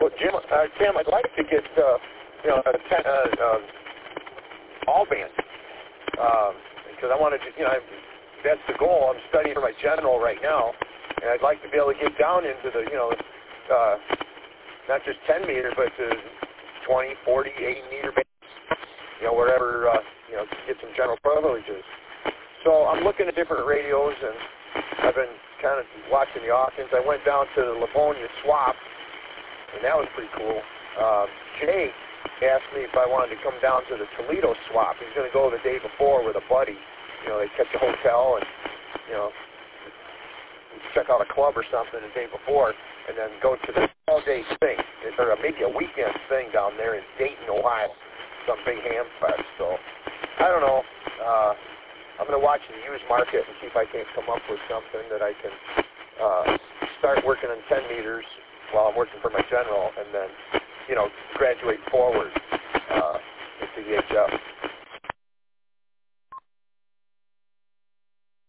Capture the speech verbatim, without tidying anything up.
Well, Jim, uh, Tim, I'd like to get, uh, you know, a ten, uh, uh, all band, um, because I want to, you know, I, that's the goal. I'm studying for my general right now, and I'd like to be able to get down into the, you know, uh, not just ten meter, but the twenty, forty, eighty meter bands, you know, wherever, uh, you know, to get some general privileges. So I'm looking at different radios, and I've been kind of watching the auctions. I went down to the Livonia swap, and that was pretty cool. Um, Jay asked me if I wanted to come down to the Toledo swap. He's going to go the day before with a buddy. You know, they catch a hotel and, you know, check out a club or something the day before, and then go to the all-day thing, or maybe a weekend thing down there in Dayton, Ohio, some big ham fest. So, I don't know. Uh, I'm going to watch the used market and see if I can't come up with something that I can uh, start working on ten meters while I'm working for my general, and then, you know, graduate forward uh, into the H F.